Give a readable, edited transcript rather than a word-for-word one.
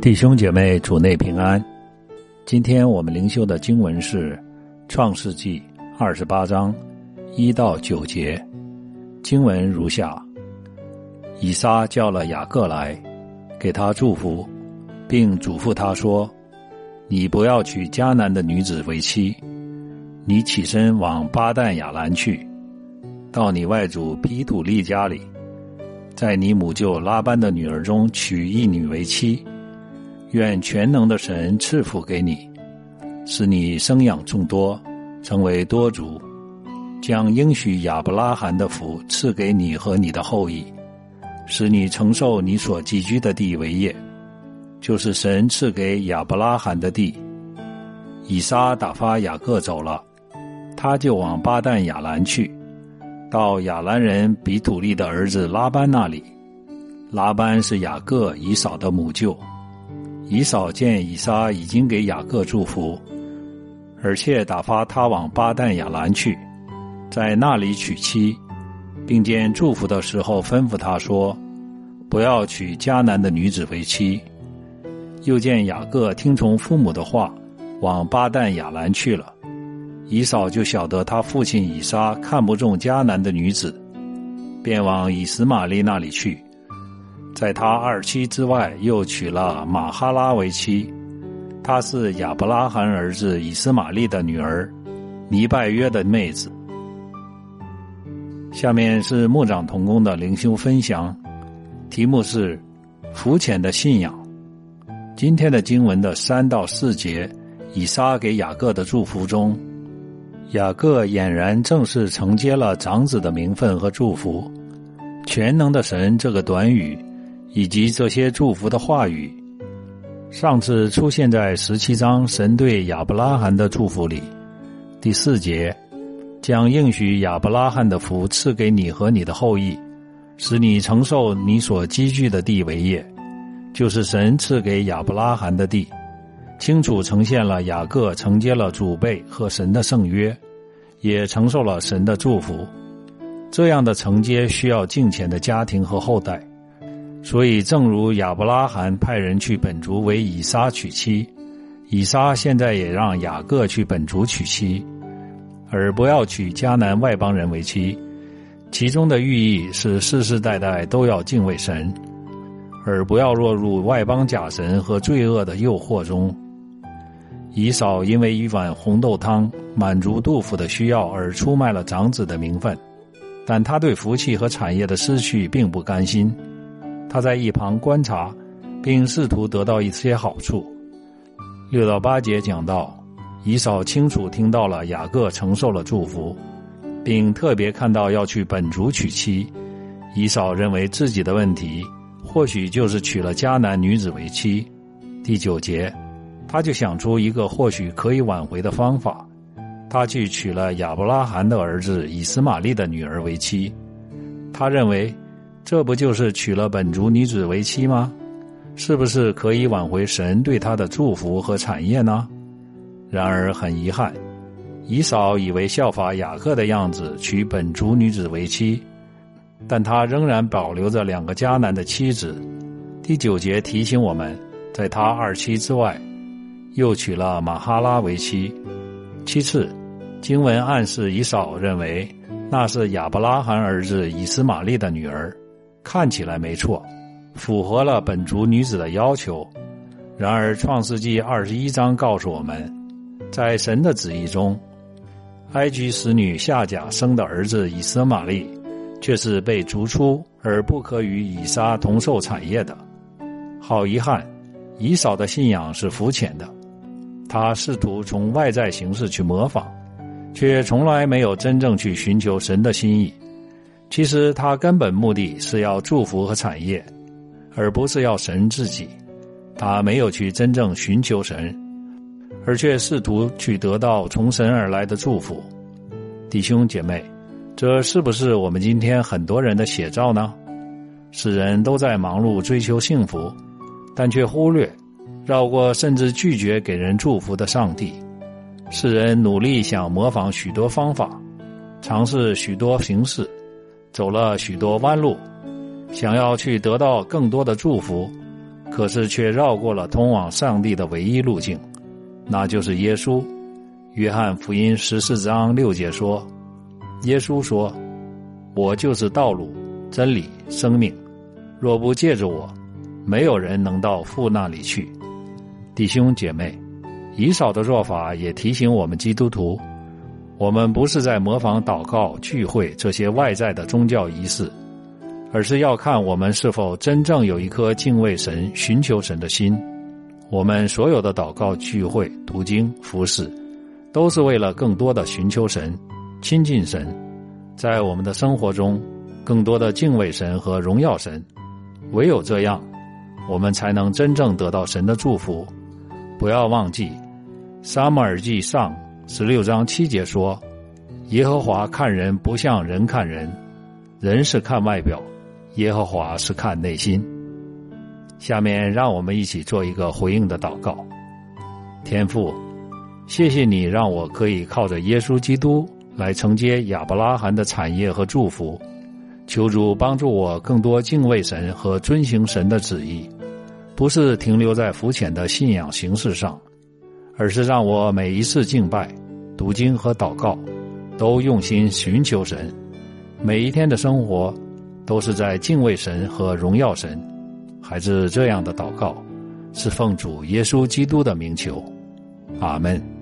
弟兄姐妹，主内平安。今天我们灵修的经文是创世纪28章1到9节。经文如下：以撒叫了雅各来，给他祝福，并嘱咐他说：你不要娶迦南的女子为妻，你起身往巴旦亚兰去，到你外祖毗土利家里，在你母舅拉班的女儿中娶一女为妻。愿全能的神赐福给你，使你生养众多，成为多族，将应许亚伯拉罕的福赐给你和你的后裔，使你承受你所寄居的地为业，就是神赐给亚伯拉罕的地。以撒打发雅各走了，他就往巴旦亚兰去，到亚兰人比土利的儿子拉班那里。拉班是雅各以扫的母舅。以扫见以撒已经给雅各祝福，而且打发他往巴旦亚兰去，在那里娶妻，并见祝福的时候吩咐他说：不要娶迦南的女子为妻。又见雅各听从父母的话，往巴旦亚兰去了。以扫就晓得他父亲以撒看不中迦南的女子，便往以实玛利那里去，在他二妻之外又娶了玛哈拉为妻，她是亚伯拉罕儿子以实玛利的女儿，尼拜约的妹子。下面是牧长同工的灵修分享，题目是浮浅的信仰。今天的经文的3到4节，以撒给雅各的祝福中，雅各俨然正是承接了长子的名分和祝福。全能的神这个短语以及这些祝福的话语，上次出现在17章神对亚伯拉罕的祝福里。第4节，将应许亚伯拉罕的福赐给你和你的后裔，使你承受你所积聚的地为业，就是神赐给亚伯拉罕的地，清楚呈现了雅各承接了祖辈和神的圣约，也承受了神的祝福。这样的承接需要敬虔的家庭和后代，所以正如亚伯拉罕派人去本族为以撒娶妻，以撒现在也让雅各去本族娶妻，而不要娶迦南外邦人为妻。其中的寓意是世世代代都要敬畏神，而不要落入外邦假神和罪恶的诱惑中。以扫因为一碗红豆汤满足肚腹的需要而出卖了长子的名分，但他对福气和产业的失去并不甘心，他在一旁观察，并试图得到一些好处。6到8节讲到，以扫清楚听到了雅各承受了祝福，并特别看到要去本族娶妻。以扫认为自己的问题或许就是娶了迦南女子为妻。第9节，他就想出一个或许可以挽回的方法，他去娶了亚伯拉罕的儿子以实玛利的女儿为妻。他认为这不就是娶了本族女子为妻吗？是不是可以挽回神对他的祝福和产业呢？然而很遗憾，以扫以为效法雅各的样子娶本族女子为妻，但他仍然保留着2个迦南的妻子。第9节提醒我们，在他二妻之外又娶了玛哈拉为妻。其次，经文暗示以扫认为那是亚伯拉罕儿子以实玛利的女儿，看起来没错，符合了本族女子的要求。然而创世纪21章告诉我们，在神的旨意中，埃及使女夏甲生的儿子以实玛利却是被逐出而不可与以撒同受产业的。好遗憾，以扫的信仰是肤浅的，他试图从外在形式去模仿，却从来没有真正去寻求神的心意。其实他根本目的是要祝福和产业，而不是要神自己。他没有去真正寻求神，而却试图去得到从神而来的祝福。弟兄姐妹，这是不是我们今天很多人的写照呢？世人都在忙碌追求幸福，但却忽略绕过甚至拒绝给人祝福的上帝。世人努力想模仿许多方法，尝试许多形式，走了许多弯路，想要去得到更多的祝福， 可是却绕过了通往上帝的唯一路径，那就是耶稣。约翰福音14章6节说，耶稣说，我就是道路、真理、生命，若不借着我，没有人能到父那里去。弟兄姐妹，以扫的做法也提醒我们基督徒，我们不是在模仿祷告、聚会这些外在的宗教仪式，而是要看我们是否真正有一颗敬畏神、寻求神的心。我们所有的祷告、聚会、读经、服事，都是为了更多的寻求神、亲近神，在我们的生活中更多的敬畏神和荣耀神。唯有这样，我们才能真正得到神的祝福。不要忘记撒母耳记上16章7节说，耶和华看人不像人看人，人是看外表，耶和华是看内心。下面让我们一起做一个回应的祷告。天父，谢谢你让我可以靠着耶稣基督来承接亚伯拉罕的产业和祝福，求主帮助我更多敬畏神和遵行神的旨意，不是停留在肤浅的信仰形式上，而是让我每一次敬拜、读经和祷告都用心寻求神，每一天的生活都是在敬畏神和荣耀神。孩子这样的祷告是奉主耶稣基督的名求，阿们。